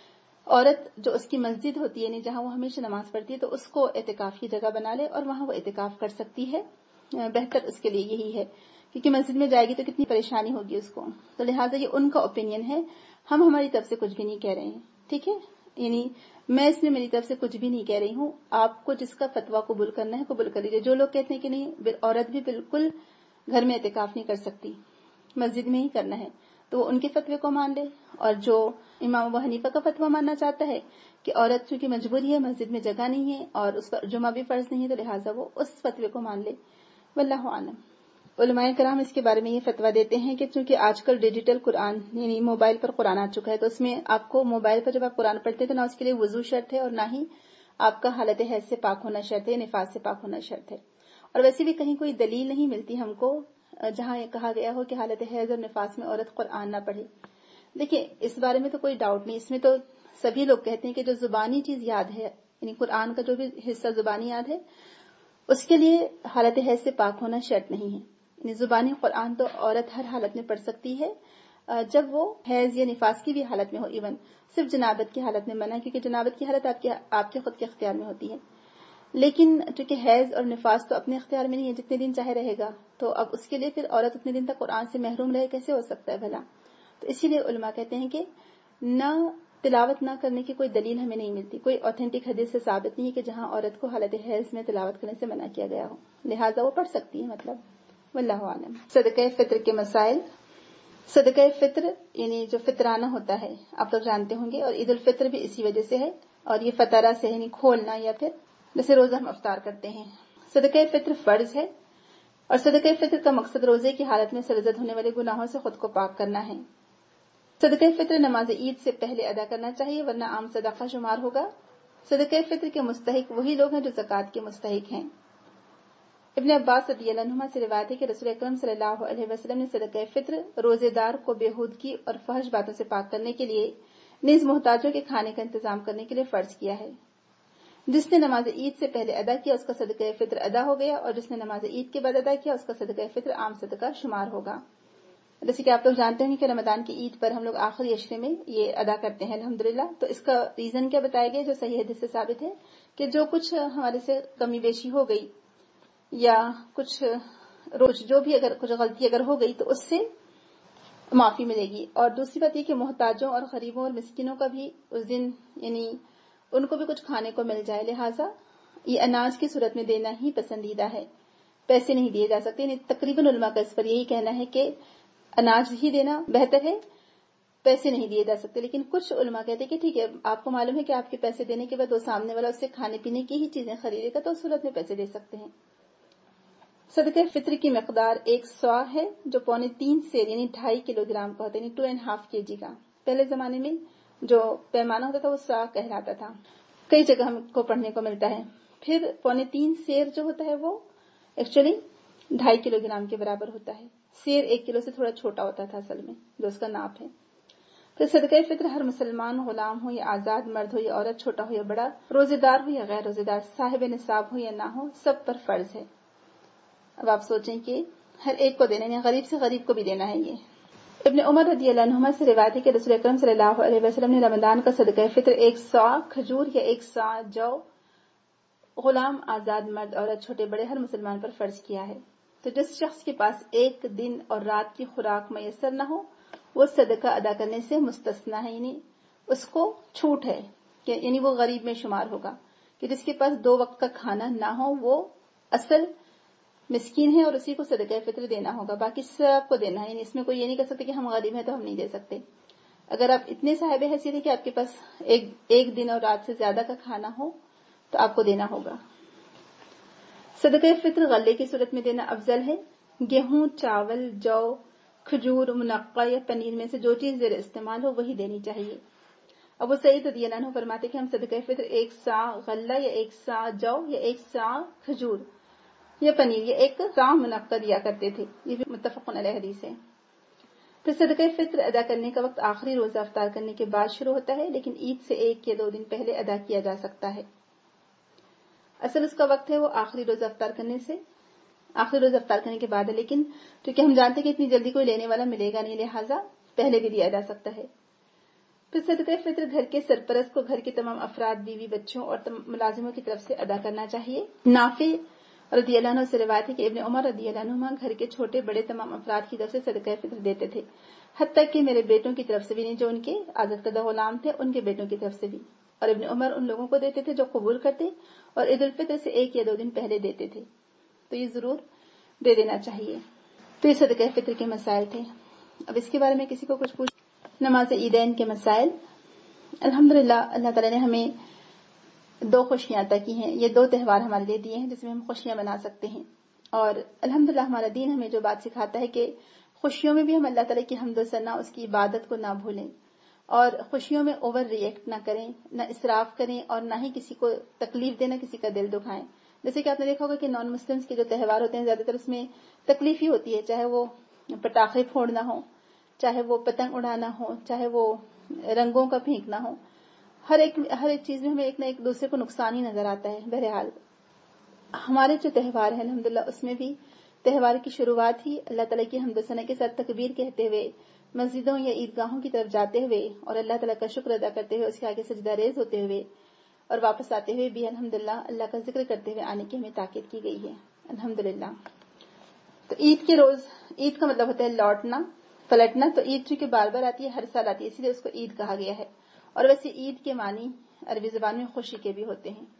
عورت جو اس کی مسجد ہوتی ہے یعنی جہاں وہ ہمیشہ نماز پڑھتی ہے تو اس کو اعتکاف کی جگہ بنا لے اور وہاں وہ اعتکاف کر سکتی ہے. بہتر اس کے لیے یہی ہے، کیونکہ مسجد میں جائے گی تو کتنی پریشانی ہوگی اس کو. تو لہٰذا یہ ان کا اوپینین ہے، ہم ہماری طرف سے کچھ بھی نہیں کہہ رہے ہیں. ٹھیک ہے. یعنی میں اس میں میری طرف سے کچھ بھی نہیں کہہ رہی ہوں. آپ کو جس کا فتویٰ قبول کرنا ہے قبول کر لیجیے. جو لوگ کہتے ہیں کہ نہیں عورت بھی بالکل گھر میں اعتکاف نہیں کر سکتی، مسجد میں ہی کرنا ہے، تو وہ ان کے فتوے کو مان لے. اور جو امام ابو حنیفہ کا فتویٰ ماننا چاہتا ہے کہ عورت چونکہ مجبوری ہے، مسجد میں جگہ نہیں ہے اور اس پر جمعہ بھی فرض نہیں ہے، تو لہٰذا وہ اس فتوے کو مان لے. واللہ اعلم. علماء کرام اس کے بارے میں یہ فتویٰ دیتے ہیں کہ چونکہ آج کل ڈیجیٹل قرآن یعنی موبائل پر قرآن آ چکا ہے، تو اس میں آپ کو موبائل پر جب آپ قرآن پڑھتے ہیں تو نہ اس کے لیے وضو شرط ہے اور نہ ہی آپ کا حالت حیض سے پاک ہونا شرط ہے، نفاس سے پاک ہونا شرط ہے. اور ویسے بھی کہیں کوئی دلیل نہیں ملتی ہم کو جہاں یہ کہا گیا ہو کہ حالت حیض اور نفاس میں عورت قرآن نہ پڑھے. دیکھیں اس بارے میں تو کوئی ڈاؤٹ نہیں، اس میں تو سبھی لوگ کہتے ہیں کہ جو زبانی چیز یاد ہے یعنی قرآن کا جو بھی حصہ زبانی یاد ہے اس کے لیے حالت حیض سے پاک ہونا شرط نہیں ہے. یعنی زبانی قرآن تو عورت ہر حالت میں پڑھ سکتی ہے جب وہ حیض یا نفاس کی بھی حالت میں ہو. ایون صرف جنابت کی حالت میں منع ہے کیونکہ جنابت کی حالت آپ کے آپ کے خود کے اختیار میں ہوتی ہے، لیکن چونکہ حیض اور نفاس تو اپنے اختیار میں نہیں ہے، جتنے دن چاہے رہے گا. تو اب اس کے لیے پھر عورت اتنے دن تک قرآن سے محروم رہے کیسے ہو سکتا ہے بھلا. تو اسی لیے علماء کہتے ہیں کہ نہ تلاوت نہ کرنے کی کوئی دلیل ہمیں نہیں ملتی، کوئی اوتھینٹک حدیث سے ثابت نہیں ہے کہ جہاں عورت کو حالت حیض میں تلاوت کرنے سے منع کیا گیا ہو، لہٰذا وہ پڑھ سکتی ہے. مطلب واللہ عالم. صدقہ فطر کے مسائل. صدقہ فطر یعنی جو فطرانہ ہوتا ہے آپ لوگ جانتے ہوں گے، اور عید الفطر بھی اسی وجہ سے ہے، اور یہ فطرہ سے یعنی کھولنا یا پھر جیسے روزہ ہم افطار کرتے ہیں. صدقہ فطر فرض ہے اور صدقہ فطر کا مقصد روزے کی حالت میں سرزد ہونے والے گناہوں سے خود کو پاک کرنا ہے. صدقہ فطر نماز عید سے پہلے ادا کرنا چاہیے ورنہ عام صدقہ شمار ہوگا. صدقہ فطر کے مستحق وہی لوگ ہیں جو زکوٰۃ کے مستحق ہیں. ابن عباس رضی اللہ عنہما سے روایت ہے کہ رسول اکرم صلی اللہ علیہ وسلم نے صدقہ فطر روزے دار کو بےہودگی اور فحش باتوں سے پاک کرنے کے لیے نیز محتاجوں کے کھانے کا انتظام کرنے کے لیے فرض کیا ہے. جس نے نماز عید سے پہلے ادا کیا اس کا صدقہ فطر ادا ہو گیا، اور جس نے نماز عید کے بعد ادا کیا اس کا صدقہ فطر عام صدقہ شمار ہوگا. جیسے کہ آپ لوگ جانتے ہیں کہ رمضان کی عید پر ہم لوگ آخری عشرے میں یہ ادا کرتے ہیں الحمدللہ. تو اس کا ریزن کیا بتایا گیا جو صحیح حدیث سے ثابت ہے کہ جو کچھ ہمارے سے کمی بیشی ہو گئی یا کچھ روز جو بھی اگر کچھ غلطی اگر ہو گئی تو اس سے معافی ملے گی. اور دوسری بات یہ کہ محتاجوں اور غریبوں اور مسکینوں کا بھی اس دن یعنی ان کو بھی کچھ کھانے کو مل جائے، لہٰذا یہ اناج کی صورت میں دینا ہی پسندیدہ ہے، پیسے نہیں دیے جا سکتے. یعنی تقریباً علماء کا اس پر یہی کہنا ہے کہ اناج ہی دینا بہتر ہے، پیسے نہیں دیے جا سکتے. لیکن کچھ علماء کہتے ہیں کہ ٹھیک ہے آپ کو معلوم ہے کہ آپ کے پیسے دینے کے بعد وہ سامنے والا اس سے کھانے پینے کی ہی چیزیں خریدے گا تو اس صورت میں پیسے دے سکتے ہیں. صدقہ فطر کی مقدار ایک سوا ہے جو پونے تین سیر یعنی ڈھائی کلو گرام کا ہوتا ہے، یعنی ٹو اینڈ ہاف کے جی کا. پہلے زمانے میں جو پیمانہ ہوتا تھا وہ سا کہلاتا تھا، کئی جگہ ہم کو پڑھنے کو ملتا ہے. پھر پونے تین سیر جو ہوتا ہے وہ ایکچولی ڈھائی کلو گرام کے برابر ہوتا ہے. سیر ایک کلو سے تھوڑا چھوٹا ہوتا تھا اصل میں جو اس کا ناپ ہے. پھر صدقہ فطر ہر مسلمان غلام ہو یا آزاد مرد ہو یا عورت، چھوٹا ہو یا بڑا، روزے دار ہو یا غیر روزے دار، صاحب نصاب ہو یا نہ ہو، سب پر فرض ہے. اب آپ سوچیں کہ ہر ایک کو دینا ہے، غریب سے غریب کو بھی دینا ہے. یہ ابن عمر رضی اللہ عنہما سے روایت ہے کہ رسول اکرم صلی اللہ علیہ وسلم نے رمضان کا صدقہ فطر ایک سا کھجور یا ایک سا جو غلام، آزاد مرد، عورت، چھوٹے بڑے ہر مسلمان پر فرض کیا ہے. تو جس شخص کے پاس ایک دن اور رات کی خوراک میسر نہ ہو وہ صدقہ ادا کرنے سے مستثنا ہے، یعنی اس کو چھوٹ ہے کہ یعنی وہ غریب میں شمار ہوگا، کہ جس کے پاس دو وقت کا کھانا نہ ہو وہ اصل مسکین ہے اور اسی کو صدقہ فطر دینا ہوگا، باقی سب کو دینا ہے، یعنی اس میں کوئی یہ نہیں کر سکتے کہ ہم غریب ہیں تو ہم نہیں دے سکتے۔ اگر آپ اتنے صاحب حیثیت ہے کہ آپ کے پاس ایک ایک دن اور رات سے زیادہ کا کھانا ہو تو آپ کو دینا ہوگا۔ صدقہ فطر غلے کی صورت میں دینا افضل ہے۔ گیہوں، چاول، جو، کھجور، منقع یا پنیر میں سے جو چیز زیر استعمال ہو وہی دینی چاہیے۔ ابو سعید رضی اللہ عنہ فرماتے کہ ہم صدقہ فطر ایک سا غلہ یا ایک سا جو یا ایک سا کھجور یا پنیر یا ایک سا منقع دیا کرتے تھے، یہ بھی متفق علیہ حدیث ہے۔ پھر صدقہ فطر ادا کرنے کا وقت آخری روزہ افطار کرنے کے بعد شروع ہوتا ہے، لیکن عید سے ایک یا دو دن پہلے ادا کیا جا سکتا ہے۔ اصل اس کا وقت ہے وہ آخری روزہ افطار کرنے سے آخری روزہ افطار کرنے کے بعد ہے، لیکن چونکہ ہم جانتے ہیں کہ اتنی جلدی کوئی لینے والا ملے گا نہیں، لہٰذا پہلے بھی دیا جا سکتا ہے۔ پھر صدقہ فطر گھر کے سرپرست کو گھر کے تمام افراد، بیوی، بچوں اور ملازموں کی طرف سے ادا کرنا چاہیے۔ نافع رضی اللہ عنہ سے روایت ہے کہ ابن عمر رضی اللہ عنہما گھر کے چھوٹے بڑے تمام افراد کی طرف سے صدقہ فطر دیتے تھے، حتیٰ کہ میرے بیٹوں کی طرف سے بھی نہیں، جو ان کے آزاد کردہ غلام تھے ان کے بیٹوں کی طرف سے بھی، اور ابن عمر ان لوگوں کو دیتے تھے جو قبول کرتے اور عید الفطر سے ایک یا دو دن پہلے دیتے تھے، تو یہ ضرور دے دینا چاہیے۔ تو یہ صدقہ فطر کے مسائل تھے۔ اب اس کے بارے میں کسی کو کچھ پوچھ نماز عیدین کے مسائل۔ الحمدللہ اللہ تعالیٰ نے ہمیں دو خوشیاں عطا کی ہیں، یہ دو تہوار ہمارے لیے دیے ہیں جس میں ہم خوشیاں منا سکتے ہیں، اور الحمدللہ ہمارا دین ہمیں جو بات سکھاتا ہے کہ خوشیوں میں بھی ہم اللہ تعالیٰ کی حمد و ثنا، اس کی عبادت کو نہ بھولیں، اور خوشیوں میں اوور ریئیکٹ نہ کریں، نہ اسراف کریں، اور نہ ہی کسی کو تکلیف دیں، نہ کسی کا دل دکھائیں۔ جیسے کہ آپ نے دیکھا ہوگا کہ نان مسلمس کے جو تہوار ہوتے ہیں زیادہ تر اس میں تکلیف ہی ہوتی ہے، چاہے وہ پٹاخے پھوڑنا ہو، چاہے وہ پتنگ اڑانا ہو، چاہے وہ رنگوں کا پھینکنا ہو، ہر ایک ہر ایک چیز میں ہمیں ایک نہ ایک دوسرے کو نقصان ہی نظر آتا ہے۔ بہرحال ہمارے جو تہوار ہیں الحمدللہ اس میں بھی تہوار کی شروعات ہی اللہ تعالیٰ کی حمد و ثنا کے ساتھ تکبیر کہتے ہوئے، مسجدوں یا عیدگاہوں کی طرف جاتے ہوئے اور اللہ تعالیٰ کا شکر ادا کرتے ہوئے، اس کے آگے سجدہ ریز ہوتے ہوئے اور واپس آتے ہوئے بھی الحمدللہ اللہ کا ذکر کرتے ہوئے آنے کی ہمیں تاکید کی گئی ہے الحمدللہ۔ تو عید کے روز، عید کا مطلب ہوتا ہے لوٹنا، پلٹنا، تو عید چونکہ بار بار آتی ہے، ہر سال آتی ہے، اسی لیے اس کو عید کہا گیا ہے۔ اور ویسے عید کے معنی عربی زبان میں خوشی کے بھی ہوتے ہیں،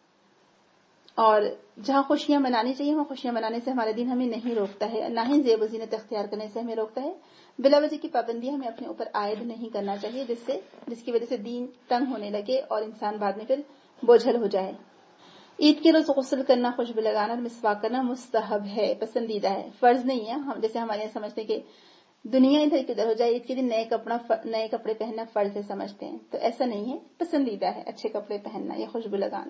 اور جہاں خوشیاں منانی چاہیے وہاں خوشیاں منانے سے ہمارا دین ہمیں نہیں روکتا ہے، نہ ہی زیب و زینت اختیار کرنے سے ہمیں روکتا ہے۔ بلا وجہ کی پابندی ہمیں اپنے اوپر عائد نہیں کرنا چاہیے، جس سے جس کی وجہ سے دین تنگ ہونے لگے اور انسان بعد میں پھر بوجھل ہو جائے۔ عید کے روز غسل کرنا، خوشبو لگانا اور مسواک کرنا مستحب ہے، پسندیدہ ہے، فرض نہیں ہے۔ ہم جیسے ہمارے یہاں سمجھتے ہیں کہ دنیا ادھر کدھر ہو جائے، عید کے دن نئے کپڑا نئے کپڑے پہننا فرض ہے سمجھتے ہیں، تو ایسا نہیں ہے، پسندیدہ ہے اچھے کپڑے پہننا یا خوشبو لگانا۔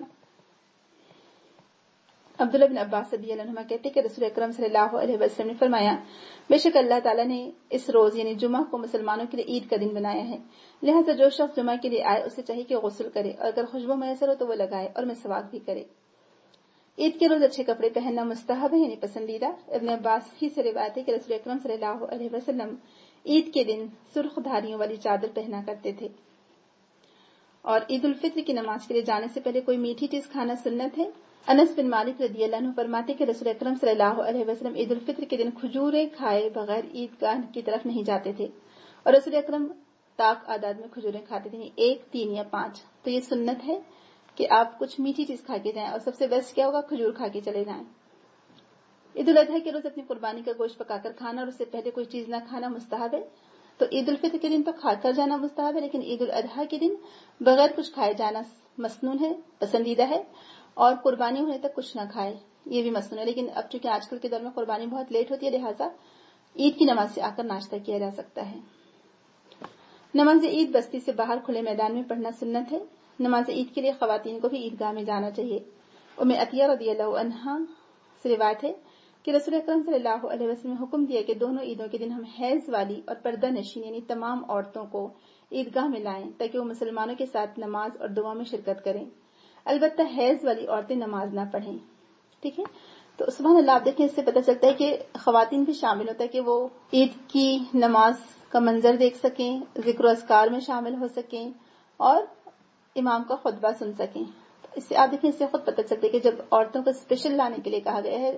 عبداللہ بن عباس رضی اللہ عنہما کہتے کہ رسول اکرم صلی اللہ علیہ وسلم نے فرمایا، بے شک اللہ تعالیٰ نے اس روز یعنی جمعہ کو مسلمانوں کے لیے عید کا دن بنایا ہے، لہٰذا جو شخص جمعہ کے لیے آئے اسے چاہیے کہ غسل کرے، اور اگر خوشبو میسر ہو تو وہ لگائے اور مسواک بھی کرے۔ عید کے روز اچھے کپڑے پہننا مستحب ہے یعنی پسندیدہ۔ ابن عباس ہی سے روایت ہے کہ رسول اکرم صلی اللہ علیہ وسلم عید کے دن سرخ دھاریوں والی چادر پہنا کرتے تھے، اور عید الفطر کی نماز کے لیے جانے سے پہلے کوئی میٹھی چیز کھانا سنت ہے۔ انس بن مالک رضی اللہ عنہ فرماتے کہ رسول اکرم صلی اللہ علیہ وسلم عید الفطر کے دن کھجوریں کھائے بغیر عیدگاہ کی طرف نہیں جاتے تھے، اور رسول اکرم طاق آداد میں کھجوریں کھاتے تھے، ایک، تین یا پانچ۔ تو یہ سنت ہے کہ آپ کچھ میٹھی چیز کھا کے جائیں، اور سب سے بیسٹ کیا ہوگا، کھجور کھا کے چلے جائیں۔ عید الاضحیٰ کے روز اپنی قربانی کا گوشت پکا کر کھانا اور اس سے پہلے کوئی چیز نہ کھانا مستحب ہے۔ تو عید الفطر کے دن تو کھا کر جانا مستحب ہے، لیکن عید الاضحیٰ کے دن بغیر کچھ کھائے جانا مسنون ہے، پسندیدہ ہے، اور قربانی ہونے تک کچھ نہ کھائے یہ بھی مسنون ہے۔ لیکن اب چونکہ آج کل کے دور میں قربانی بہت لیٹ ہوتی ہے، لہٰذا عید کی نماز سے آ کر ناشتہ کیا جا سکتا ہے۔ نماز عید بستی سے باہر کھلے میدان میں پڑھنا سنت ہے۔ نماز عید کے لیے خواتین کو بھی عیدگاہ میں جانا چاہیے۔ ام عطیہ رضی اللہ عنہا سے روایت ہے کہ رسول اکرم صلی اللہ علیہ وسلم نے حکم دیا کہ دونوں عیدوں کے دن ہم حیض والی اور پردہ نشین یعنی تمام عورتوں کو عیدگاہ میں لائیں تاکہ وہ مسلمانوں کے ساتھ نماز اور دعا میں شرکت کریں، البتہ حیض والی عورتیں نماز نہ پڑھیں۔ ٹھیک ہے، تو سبحان اللہ، آپ دیکھیں اس سے پتہ چلتا ہے کہ خواتین بھی شامل ہوتا ہے کہ وہ عید کی نماز کا منظر دیکھ سکیں، ذکر و اذکار میں شامل ہو سکیں اور امام کا خطبہ سن سکیں۔ اس سے آپ دیکھیں اس سے خود پتہ چلتا ہے کہ جب عورتوں کو اسپیشل لانے کے لیے کہا گیا ہے،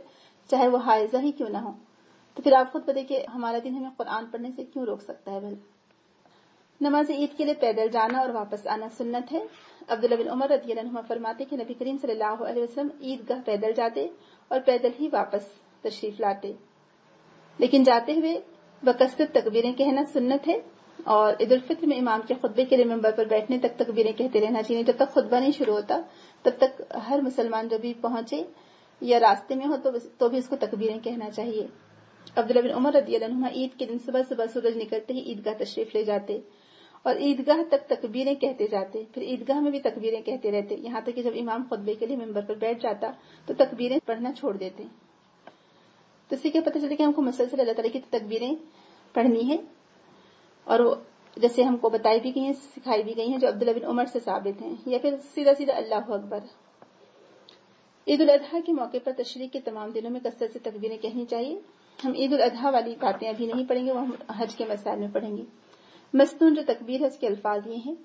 چاہے وہ حائضہ ہی کیوں نہ ہو. تو پھر آپ خود بتائیے کہ ہمارا دین ہمیں قرآن پڑھنے سے کیوں روک سکتا ہے؟ بھلا نماز عید کے لیے پیدل جانا اور واپس آنا سنت ہے. عبداللہ بن عمر رضی اللہ عنہ فرماتے کہ نبی کریم صلی اللہ علیہ وسلم عیدگاہ پیدل جاتے اور پیدل ہی واپس تشریف لاتے، لیکن جاتے ہوئے بکثرت تکبیریں کہنا سنت ہے. اور عید الفطر میں امام کے خطبے کے لیے ممبر پر بیٹھنے تک تکبیریں کہتے رہنا چاہیے. جب تک خطبہ نہیں شروع ہوتا تب تک ہر مسلمان جو بھی پہنچے یا راستے میں ہو تو بھی اس کو تکبیریں کہنا چاہیے. عبداللہ بن عمر رضی اللہ عنہ عید کے دن صبح صبح سورج نکلتے ہی عیدگاہ تشریف لے جاتے اور عیدگاہ تک تکبیریں کہتے جاتے، پھر عیدگاہ میں بھی تکبیریں کہتے رہتے، یہاں تک کہ جب امام خطبے کے لیے ممبر پر بیٹھ جاتا تو تکبیریں پڑھنا چھوڑ دیتے. تو اس سے کیا پتہ چلتا کہ ہم کو مسلسل اللہ تعالیٰ کی تکبیریں پڑھنی ہے، اور وہ جیسے ہم کو بتائی بھی گئی ہیں، سکھائی بھی گئی ہیں، جو عبداللہ بن عمر سے ثابت ہیں، یا پھر سیدھا سیدھا اللہ اکبر. عید الاضحیٰ کے موقع پر تشریق کے تمام دنوں میں کثرت سے تکبیریں کہنی چاہیے. ہم عید الاضحیٰ والی باتیں ابھی نہیں پڑھیں گے، وہ ہم حج کے مسائل میں پڑھیں گے. مسنون جو تکبیر ہے اس کے الفاظ یہ ہیں: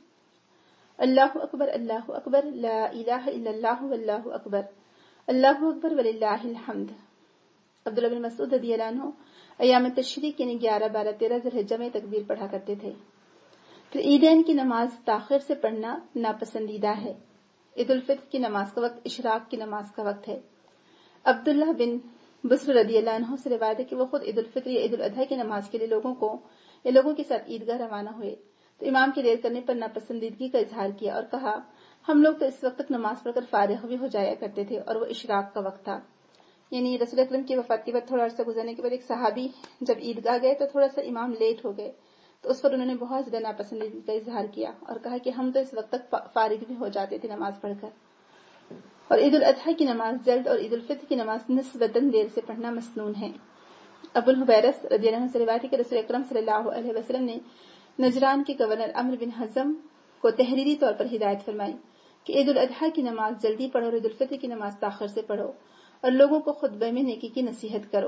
اللہ اکبر اللہ اکبر لا الہ الا اللہ واللہ اکبر اللہ اکبر وللہ الحمد. عبداللہ بن مسعود رضی اللہ عنہ ایام تشریق یعنی گیارہ بارہ تیرہ ذی الحجہ میں تکبیر پڑھا کرتے تھے. پھر عیدین کی نماز تاخیر سے پڑھنا ناپسندیدہ ہے. عید الفطر کی نماز کا وقت اشراق کی نماز کا وقت ہے. عبداللہ بن بصر رضی اللہ عنہ سے روایت ہے کہ وہ خود عید الفطر یا عید الاضحیٰ کی نماز کے لیے لوگوں کو یا لوگوں کے ساتھ عیدگاہ روانہ ہوئے تو امام کی دیر کرنے پر ناپسندیدگی کا اظہار کیا اور کہا، ہم لوگ تو اس وقت تک نماز پڑھ کر فارغ بھی ہو جایا کرتے تھے اور وہ اشراق کا وقت تھا. یعنی رسول اکرم کی وفات کے بعد تھوڑا عرصہ گزرنے کے بعد ایک صحابی جب عیدگاہ گئے تو تھوڑا سا امام لیٹ ہو گئے تو اس پر انہوں نے بہت زیادہ ناپسندیدگی کا اظہار کیا اور کہا کہ ہم تو اس وقت تک فارغ بھی ہو جاتے تھے نماز پڑھ کر. اور عید الاضحیٰ کی نماز جلد اور عید الفطر کی نماز نسبتاً دیر سے پڑھنا مسنون ہے. ابو الحبیرس رضی اللہ عنہ سے روایت ہے کہ رسول اکرم صلی اللہ علیہ وسلم نے نجران کے گورنر عمرو بن حزم کو تحریری طور پر ہدایت فرمائی کہ عید الاضحیٰ کی نماز جلدی پڑھو اور عید الفطر کی نماز تاخیر سے پڑھو اور لوگوں کو خطبے میں نیکی کی نصیحت کرو.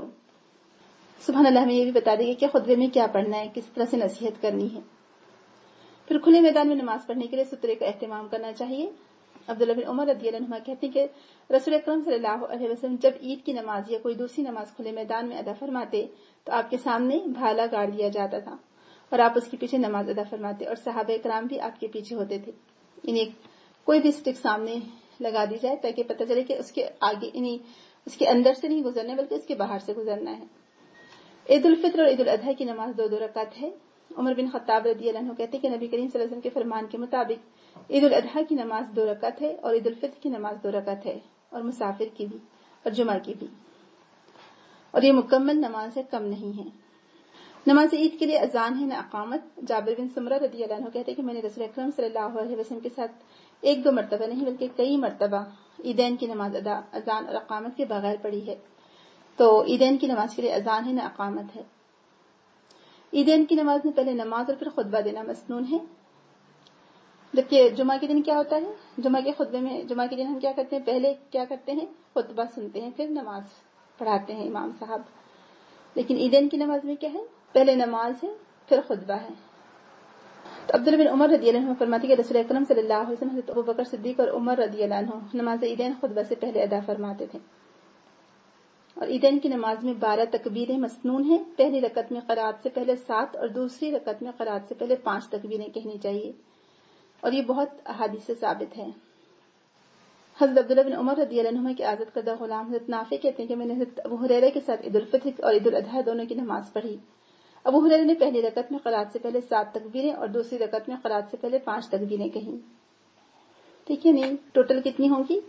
سبحان اللہ، ہمیں یہ بھی بتا دے گا کہ خطبے میں کیا پڑھنا ہے، کس طرح سے نصیحت کرنی ہے. پھر کھلے میدان میں نماز پڑھنے کے لیے سترے کا اہتمام کرنا چاہیے. عبداللہ بن عمر رضی اللہ عنہ کہتے ہیں کہ رسول اکرم صلی اللہ علیہ وسلم جب عید کی نماز یا کوئی دوسری نماز کھلے میدان میں ادا فرماتے تو آپ کے سامنے بھالا گاڑ دیا جاتا تھا اور آپ اس کے پیچھے نماز ادا فرماتے اور صحابہ کرام بھی آپ کے پیچھے ہوتے تھے. یعنی کوئی بھی اسٹک سامنے لگا دی جائے تاکہ پتہ چلے کہ اس کے آگے یعنی اس کے اندر سے نہیں گزرنا بلکہ اس کے باہر سے گزرنا ہے. عید الفطر اور عید الاضحیٰ کی نماز دو دو رکعت ہے. عمر بن خطاب رضی اللہ عنہ کہتے ہیں کہ نبی کریم صلی اللہ علیہ وسلم کے فرمان کے مطابق عید الاضحیٰ کی نماز دو رکعت ہے اور عید الفطر کی نماز دو رکعت ہے، اور مسافر کی بھی اور جمعہ کی بھی، اور یہ مکمل نماز ہے، کم نہیں ہے. نماز عید کے لیے اذان ہے نہ اقامت. جابر بن سمرہ رضی اللہ عنہ کہتے ہیں کہ میں نے رسول اکرم صلی اللہ علیہ وسلم کے ساتھ ایک دو مرتبہ نہیں بلکہ کئی مرتبہ عیدین کی نماز ادا اذان اور اقامت کے بغیر پڑھی ہے. تو عیدین کی نماز کے لیے اذان ہے نہ اقامت ہے. عیدین کی نماز میں پہلے نماز اور پھر خطبہ دینا مسنون ہے. جبکہ جمعہ کے دن کیا ہوتا ہے، جمعہ کے خطبے میں جمعہ کے دن ہم کیا کرتے ہیں، پہلے کیا کرتے ہیں، خطبہ سنتے ہیں پھر نماز پڑھاتے ہیں امام صاحب. لیکن عیدین کی نماز میں کیا ہے، پہلے نماز ہے پھر خطبہ ہے. تو عبداللہ بن عمر رضی اللہ عنہ فرماتے کہ رسول اکرم صلی اللہ علیہ وسلم حضرت ابوبکر صدیق اور عمر رضی اللہ عنہ نماز عیدین خطبہ سے پہلے ادا فرماتے تھے. اور عیدین کی نماز میں بارہ تکبیریں مسنون ہیں. پہلی رکعت میں قرات سے پہلے سات اور دوسری رکعت میں قرات سے پہلے پانچ تکبیریں کہنی چاہیے، اور یہ بہت احادیث سے ثابت ہے. حضرت عبداللہ بن عمر رضی اللہ عنہ کے آزاد کردہ غلام حضرت نافع کہتے ہیں کہ میں نے حضرت ابو ہریرہ کے ساتھ عید الفطر اور عید الاضحیٰ دونوں کی نماز پڑھی. ابو ہریرہ نے پہلی رکعت میں قرات سے پہلے سات تکبیریں اور دوسری رکعت میں قرات سے پہلے پانچ تکبیریں کہیں. ٹھیک ہے، نہیں ٹوٹل کتنی ہوں گی؟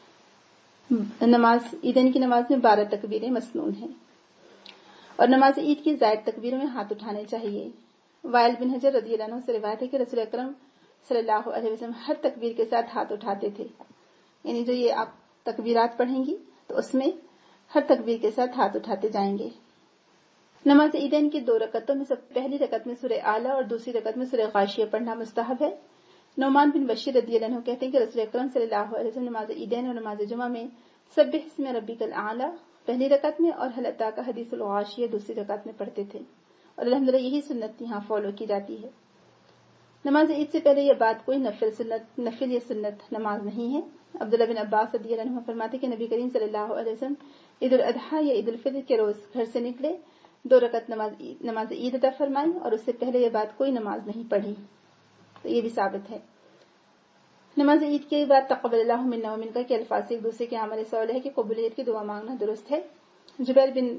نماز عیدین کی نماز میں بارہ تکبیریں مسنون ہیں. اور نماز عید کی زائد تکبیروں میں ہاتھ اٹھانے چاہیے. وائل بن حجر رضی اللہ عنہ سے روایت ہے کہ رسول اکرم صلی اللہ علیہ وسلم ہر تکبیر کے ساتھ ہاتھ اٹھاتے تھے. یعنی جو یہ آپ تکبیرات پڑھیں گی تو اس میں ہر تکبیر کے ساتھ ہاتھ اٹھاتے جائیں گے. نماز عیدین کی دو رکعتوں میں سب پہلی رکعت میں سورہ اعلیٰ اور دوسری رکعت میں سورہ غاشیہ پڑھنا مستحب ہے. نعمان بن بشیر رضی اللہ عنہ کہتے ہیں کہ رسول اکرم صلی اللہ علیہ وسلم نماز عیدین اور نماز جمعہ میں سبح اسم ربک الاعلیٰ پہلی رکعت میں اور هل اتاک حدیث الغاشیہ دوسری رکعت میں پڑھتے تھے، اور الحمدللہ یہی سنت یہاں فالو کی جاتی ہے. نماز عید سے پہلے یہ بات کوئی نفل سنت نفل یا سنت نماز نہیں ہے. عبداللہ بن عباس رضی اللہ عنہ فرماتے کہ نبی کریم صلی اللہ علیہ وسلم عید الاضحیٰ یا عید الفطر کے روز گھر سے نکلے، دو رکعت نماز نماز عید ادا فرمائی اور اس سے پہلے یہ بات کوئی نماز نہیں پڑھی، تو یہ بھی ثابت ہے۔ نماز عید کے بعد تقبل اللہ منا و منکا کے الفاظ سے ایک دوسرے کے عمل صالح کی قبولیت کی دعا مانگنا درست ہے۔ جبیر بن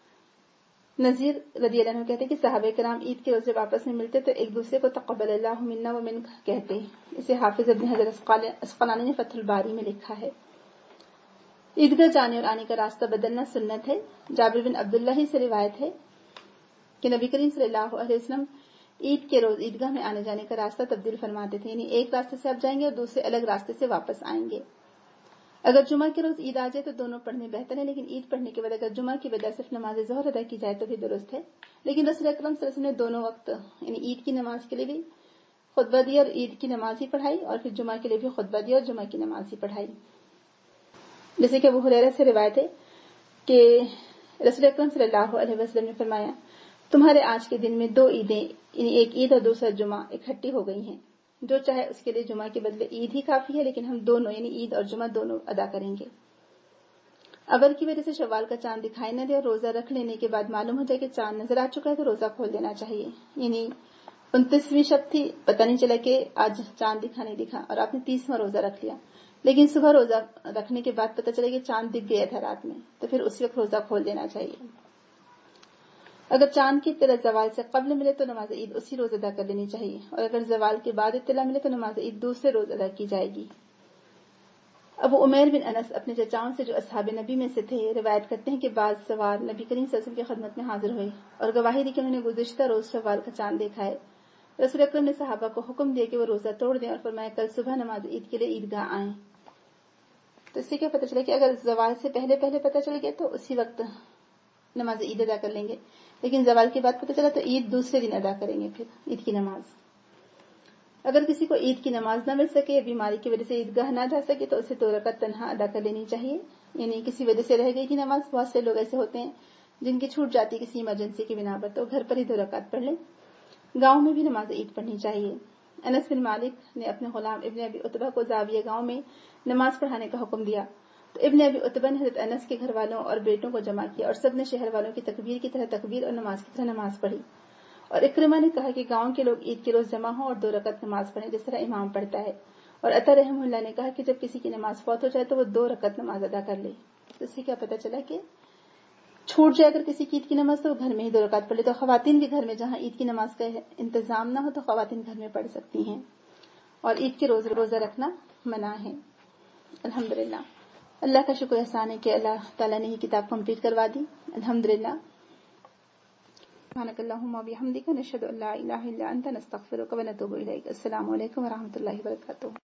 نذیر رضی اللہ عنہ کہتے ہیں کہ صحابہ کرام عید کے روز جب آپس میں ملتے تو ایک دوسرے کو تقبل اللہ منا و منکا کہتے، اسے حافظ ابن حجر اسقلانی نے فتح الباری میں لکھا ہے۔ عیدگاہ جانے اور آنے کا راستہ بدلنا سنت ہے۔ جابر بن عبداللہ ہی سے روایت ہے کہ نبی کریم صلی اللہ علیہ وسلم عید کے روز عیدگاہ میں آنے جانے کا راستہ تبدیل فرماتے تھے، یعنی ایک راستے سے آپ جائیں گے اور دوسرے الگ راستے سے واپس آئیں گے۔ اگر جمعہ کے روز عید آ جائے تو دونوں پڑھنے بہتر ہے، لیکن عید پڑھنے کے بعد اگر جمعہ کی بجائے صرف نماز ظہر ادا کی جائے تو بھی درست ہے۔ لیکن رسول اکرم صلی اللہ علیہ وسلم نے دونوں وقت یعنی عید کی نماز کے لیے بھی خطبہ دیا اور عید کی نماز ہی پڑھائی، اور پھر جمعہ کے لیے بھی خطبہ دیا اور جمعہ کی نماز ہی پڑھائی۔ جیسے کہ ابو ہریرہ سے روایت ہے کہ رسول اکرم صلی اللہ علیہ وسلم نے فرمایا، تمہارے آج کے دن میں دو عیدیں یعنی ایک عید اور دوسرا جمعہ اکٹھی ہو گئی ہیں، جو چاہے اس کے لیے جمعہ کے بدلے عید ہی کافی ہے، لیکن ہم دونوں یعنی عید اور جمعہ دونوں ادا کریں گے۔ اول کی وجہ سے شوال کا چاند دکھائی نہ دے اور روزہ رکھ لینے کے بعد معلوم ہو جائے کہ چاند نظر آ چکا ہے تو روزہ کھول دینا چاہیے، یعنی انتیسویں شب تھی، پتہ نہیں چلا کہ آج چاند دکھا نہیں دکھا اور آپ نے تیسواں روزہ رکھ لیا، لیکن صبح روزہ رکھنے کے بعد پتہ چلا کہ چاند دکھ گیا تھا رات میں، تو پھر اسی وقت روزہ کھول دینا چاہیے۔ اگر چاند کی اطلاع زوال سے قبل ملے تو نماز عید اسی روز ادا کر لینی چاہیے، اور اگر زوال کے بعد اطلاع ملے تو نماز عید دوسرے روز ادا کی جائے گی۔ ابو عمیر بن انس اپنے چچاؤں سے جو اصحاب نبی میں سے تھے روایت کرتے ہیں کہ بعض سوار نبی کریم صلی اللہ علیہ وسلم کی خدمت میں حاضر ہوئے اور گواہی دی کہ انہوں نے گزشتہ روز شوال کا چاند دیکھا ہے۔ رسول اکرم نے صحابہ کو حکم دیا کہ وہ روزہ توڑ دیں اور فرمایا کل صبح نماز عید کے لیے عیدگاہ آئیں۔ تو اس سے کیا پتہ چلا کہ اگر زوال سے پہلے پہلے پتہ چل گیا تو اسی وقت نماز عید ادا کر لیں گے، لیکن زوال کے بعد پتہ چلا تو عید دوسرے دن ادا کریں گے پھر عید کی نماز۔ اگر کسی کو عید کی نماز نہ مل سکے یا بیماری کی وجہ سے عیدگاہ نہ جا سکے تو اسے دو رکعت تنہا ادا کر لینی چاہیے، یعنی کسی وجہ سے رہ گئی تھی نماز، بہت سے لوگ ایسے ہوتے ہیں جن کی چھوٹ جاتی کسی ایمرجنسی کی بنا پر، تو گھر پر ہی دو رکعت پڑھ لیں۔ گاؤں میں بھی نماز عید پڑھنی چاہیے۔ انس بن مالک نے اپنے غلام ابن ابی عتبہ کو زاویہ گاؤں میں نماز پڑھانے کا حکم دیا، تو ابن ابی عتبہ نے حضرت انس کے گھر والوں اور بیٹوں کو جمع کیا اور سب نے شہر والوں کی تکبیر کی طرح تکبیر اور نماز کی طرح نماز پڑھی، اور اکرمہ نے کہا کہ گاؤں کے لوگ عید کے روز جمع ہوں اور دو رکعت نماز پڑھیں جس طرح امام پڑھتا ہے، اور عطا رحمہ اللہ نے کہا کہ جب کسی کی نماز فوت ہو جائے تو وہ دو رکعت نماز ادا کر لے۔ تو اس سے کیا پتہ چلا کہ چھوٹ جائے اگر کسی کی عید کی نماز تو وہ گھر میں ہی دو رکعت پڑھ لے، تو خواتین کے گھر میں جہاں عید کی نماز کا انتظام نہ ہو تو خواتین گھر میں پڑھ سکتی ہیں، اور عید کے روز روزہ رکھنا منع ہے۔ الحمدللہ، اللہ کا شکر احسان ہے کہ اللہ تعالیٰ نے یہ کتاب کمپلیٹ کروا دی، الحمدللہ۔ سبحانک اللہم و بحمدک، نشہد ان لا الہ الا انت، نستغفرک و نتوب الیک۔ السلام علیکم و رحمۃ اللہ وبرکاتہ۔